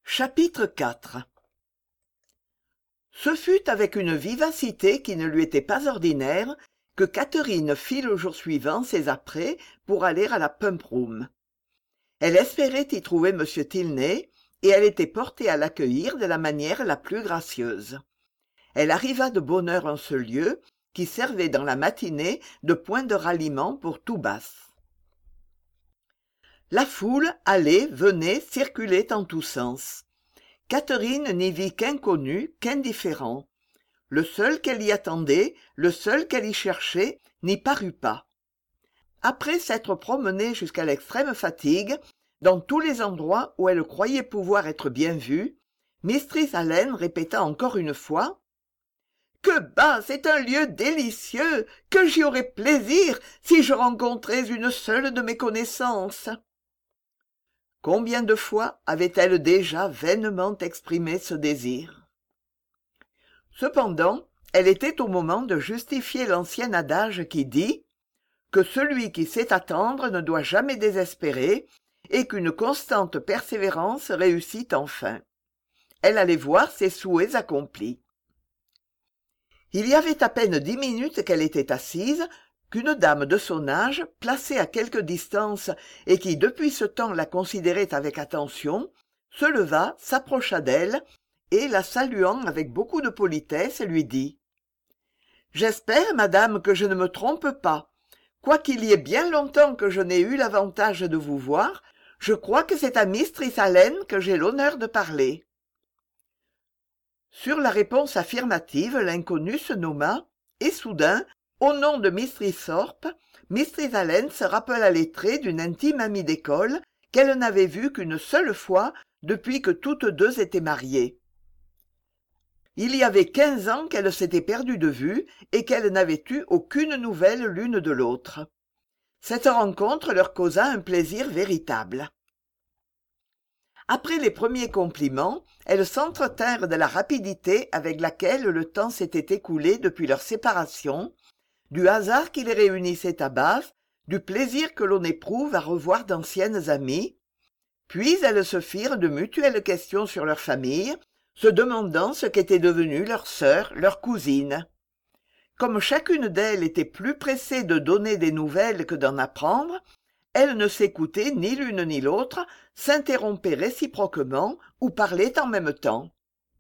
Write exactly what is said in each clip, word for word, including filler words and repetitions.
Chapitre quatre. Ce fut avec une vivacité qui ne lui était pas ordinaire que Catherine fit le jour suivant ses apprêts pour aller à la pump-room. Elle espérait y trouver m Tilney, et elle était portée à l'accueillir de la manière la plus gracieuse. Elle arriva de bonne heure en ce lieu, qui servait dans la matinée de point de ralliement pour tout Bath. La foule allait, venait, circulait en tous sens. Catherine n'y vit qu'inconnus, qu'indifférents. Le seul qu'elle y attendait, le seul qu'elle y cherchait, n'y parut pas. Après s'être promenée jusqu'à l'extrême fatigue, dans tous les endroits où elle croyait pouvoir être bien vue, mistress Allen répéta encore une fois « Que Bath est un lieu délicieux, que j'y aurais plaisir si je rencontrais une seule de mes connaissances !» Combien de fois avait-elle déjà vainement exprimé ce désir? Cependant, elle était au moment de justifier l'ancien adage qui dit que celui qui sait attendre ne doit jamais désespérer et qu'une constante persévérance réussit enfin. Elle allait voir ses souhaits accomplis. Il y avait à peine dix minutes qu'elle était assise, qu'une dame de son âge, placée à quelque distance et qui depuis ce temps la considérait avec attention, se leva, s'approcha d'elle, et, la saluant avec beaucoup de politesse, lui dit « J'espère, madame, que je ne me trompe pas. Quoiqu'il y ait bien longtemps que je n'ai eu l'avantage de vous voir, je crois que c'est à mistress Allen que j'ai l'honneur de parler. » Sur la réponse affirmative, l'inconnu se nomma, et soudain, au nom de mistress Thorpe, mistress Allen se rappela les traits d'une intime amie d'école qu'elle n'avait vue qu'une seule fois depuis que toutes deux étaient mariées. Il y avait quinze ans qu'elles s'étaient perdues de vue et qu'elles n'avaient eu aucune nouvelle l'une de l'autre. Cette rencontre leur causa un plaisir véritable. Après les premiers compliments, elles s'entretinrent de la rapidité avec laquelle le temps s'était écoulé depuis leur séparation, du hasard qui les réunissait à Bath, du plaisir que l'on éprouve à revoir d'anciennes amies, puis elles se firent de mutuelles questions sur leur famille, se demandant ce qu'était devenue leur sœur, leur cousine. Comme chacune d'elles était plus pressée de donner des nouvelles que d'en apprendre, elles ne s'écoutaient ni l'une ni l'autre, s'interrompaient réciproquement ou parlaient en même temps.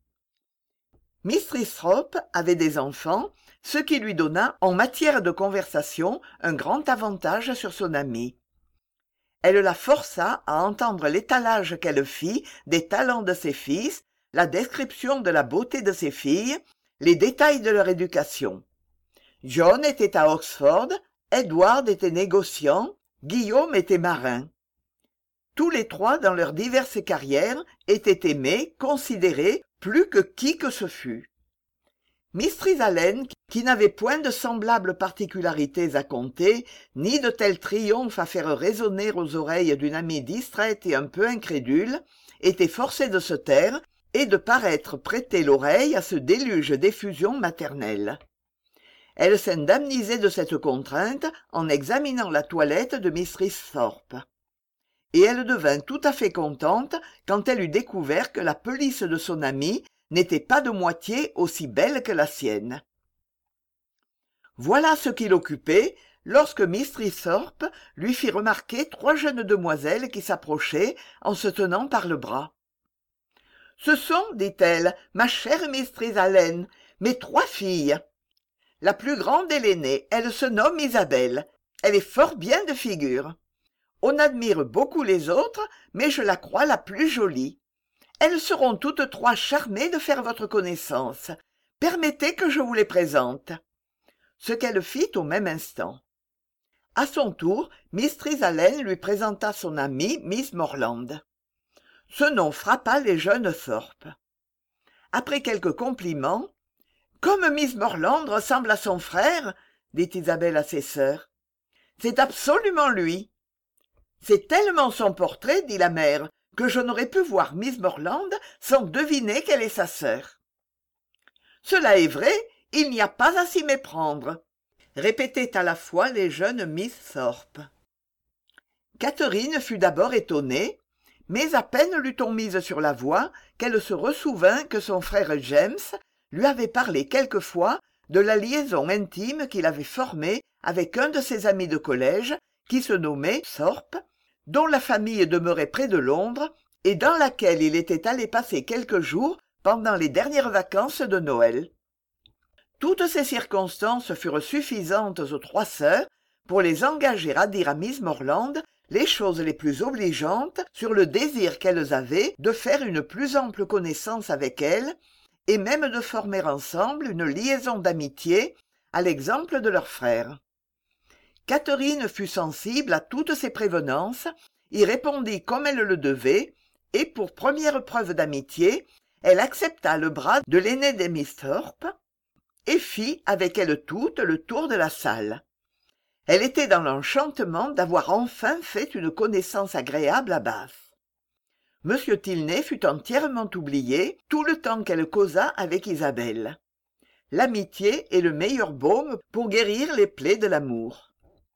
Mistress Thorpe avait des enfants, ce qui lui donna, en matière de conversation, un grand avantage sur son amie. Elle la força à entendre l'étalage qu'elle fit des talents de ses fils, la description de la beauté de ses filles, les détails de leur éducation. John était à Oxford, Edward était négociant, Guillaume était marin. Tous les trois, dans leurs diverses carrières, étaient aimés, considérés, plus que qui que ce fût. Mistress Allen, qui n'avait point de semblables particularités à conter, ni de tels triomphes à faire résonner aux oreilles d'une amie distraite et un peu incrédule, était forcée de se taire et de paraître prêter l'oreille à ce déluge d'effusion maternelle. Elle s'indemnisait de cette contrainte en examinant la toilette de mistress Thorpe. Et elle devint tout à fait contente quand elle eut découvert que la pelisse de son amie n'était pas de moitié aussi belle que la sienne. Voilà ce qui l'occupait lorsque mistress Thorpe lui fit remarquer trois jeunes demoiselles qui s'approchaient en se tenant par le bras. « Ce sont, dit-elle, ma chère mistress Allen, mes trois filles. La plus grande est l'aînée, elle se nomme Isabelle. Elle est fort bien de figure. On admire beaucoup les autres, mais je la crois la plus jolie. Elles seront toutes trois charmées de faire votre connaissance. Permettez que je vous les présente. » Ce qu'elle fit au même instant. À son tour, mistress Allen lui présenta son amie Miss Morland. Ce nom frappa les jeunes Thorpe. Après quelques compliments, « Comme Miss Morland ressemble à son frère, » dit Isabelle à ses sœurs. « C'est absolument lui. »« C'est tellement son portrait, » dit la mère, « que je n'aurais pu voir Miss Morland sans deviner qu'elle est sa sœur. »« Cela est vrai, il n'y a pas à s'y méprendre, » répétaient à la fois les jeunes Miss Thorpe. Catherine fut d'abord étonnée, mais à peine l'eut-on mise sur la voie qu'elle se ressouvint que son frère James lui avait parlé quelquefois de la liaison intime qu'il avait formée avec un de ses amis de collège qui se nommait Thorpe, dont la famille demeurait près de Londres et dans laquelle il était allé passer quelques jours pendant les dernières vacances de Noël. Toutes ces circonstances furent suffisantes aux trois sœurs pour les engager à dire à Miss Morland les choses les plus obligeantes sur le désir qu'elles avaient de faire une plus ample connaissance avec elle, et même de former ensemble une liaison d'amitié, à l'exemple de leur frère. Catherine fut sensible à toutes ces prévenances, y répondit comme elle le devait, et pour première preuve d'amitié, elle accepta le bras de l'aînée des Miss Thorpe, et fit avec elles toutes le tour de la salle. Elle était dans l'enchantement d'avoir enfin fait une connaissance agréable à Bath. Monsieur Tilney fut entièrement oublié tout le temps qu'elle causa avec Isabelle. L'amitié est le meilleur baume pour guérir les plaies de l'amour.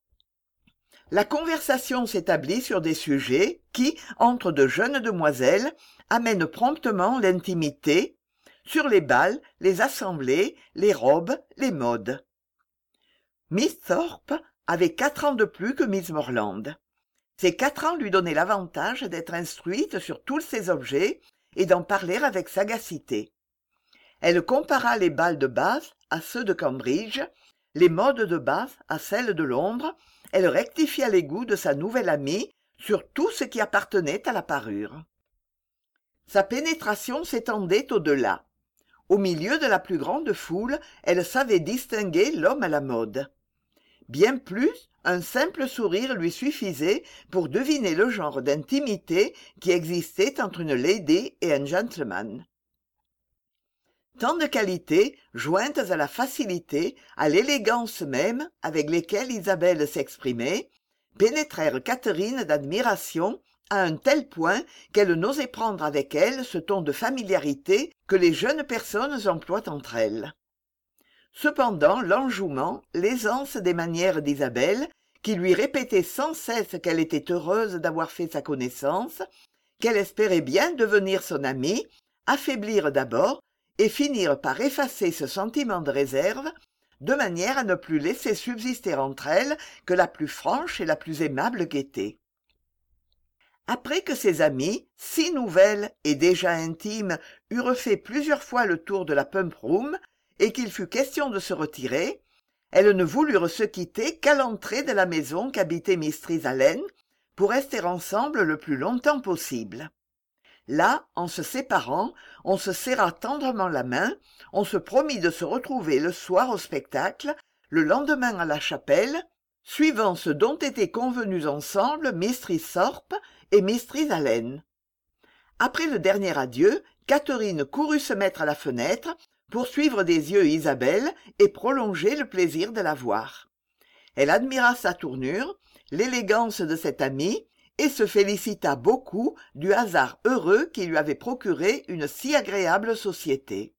La conversation s'établit sur des sujets qui, entre de jeunes demoiselles, amènent promptement l'intimité, sur les bals, les assemblées, les robes, les modes. Miss Thorpe avait quatre ans de plus que Miss Morland. Ces quatre ans lui donnaient l'avantage d'être instruite sur tous ces objets et d'en parler avec sagacité. Elle compara les bals de Bath à ceux de Cambridge, les modes de Bath à celles de Londres, elle rectifia les goûts de sa nouvelle amie sur tout ce qui appartenait à la parure. Sa pénétration s'étendait au-delà. Au milieu de la plus grande foule, elle savait distinguer l'homme à la mode. Bien plus, un simple sourire lui suffisait pour deviner le genre d'intimité qui existait entre une lady et un gentleman. Tant de qualités, jointes à la facilité, à l'élégance même avec lesquelles Isabelle s'exprimait, pénétrèrent Catherine d'admiration à un tel point qu'elle n'osait prendre avec elle ce ton de familiarité que les jeunes personnes emploient entre elles. Cependant l'enjouement, l'aisance des manières d'Isabelle, qui lui répétait sans cesse qu'elle était heureuse d'avoir fait sa connaissance, qu'elle espérait bien devenir son amie, affaiblirent d'abord et finirent par effacer ce sentiment de réserve, de manière à ne plus laisser subsister entre elles que la plus franche et la plus aimable gaieté. Après que ses amies, si nouvelles et déjà intimes, eurent fait plusieurs fois le tour de la pump-room, et qu'il fut question de se retirer, elles ne voulurent se quitter qu'à l'entrée de la maison qu'habitait mistress Allen, pour rester ensemble le plus longtemps possible. Là, en se séparant, on se serra tendrement la main, on se promit de se retrouver le soir au spectacle, le lendemain à la chapelle, suivant ce dont étaient convenus ensemble mistress Thorpe et mistress Allen. Après le dernier adieu, Catherine courut se mettre à la fenêtre, pour suivre des yeux Isabelle et prolonger le plaisir de la voir. Elle admira sa tournure, l'élégance de cette amie, et se félicita beaucoup du hasard heureux qui lui avait procuré une si agréable société.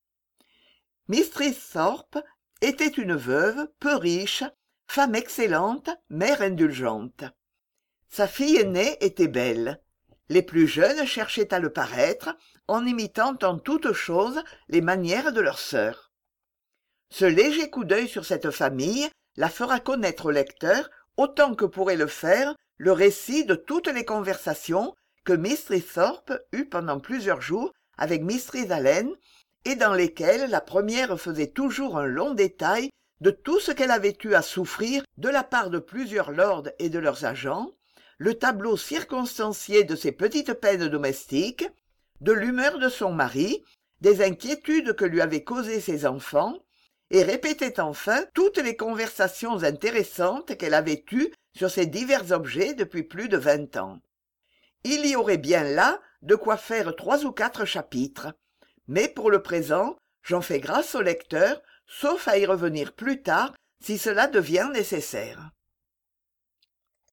Mistress Thorpe était une veuve, peu riche, femme excellente, mère indulgente. Sa fille aînée était belle. Les plus jeunes cherchaient à le paraître, en imitant en toutes choses les manières de leur sœur. Ce léger coup d'œil sur cette famille la fera connaître au lecteur autant que pourrait le faire le récit de toutes les conversations que mistress Thorpe eut pendant plusieurs jours avec mistress Allen, et dans lesquelles la première faisait toujours un long détail de tout ce qu'elle avait eu à souffrir de la part de plusieurs lords et de leurs agents, le tableau circonstancié de ses petites peines domestiques, de l'humeur de son mari, des inquiétudes que lui avaient causées ses enfants, et répétait enfin toutes les conversations intéressantes qu'elle avait eues sur ces divers objets depuis plus de vingt ans. Il y aurait bien là de quoi faire trois ou quatre chapitres, mais pour le présent, j'en fais grâce au lecteur, sauf à y revenir plus tard si cela devient nécessaire.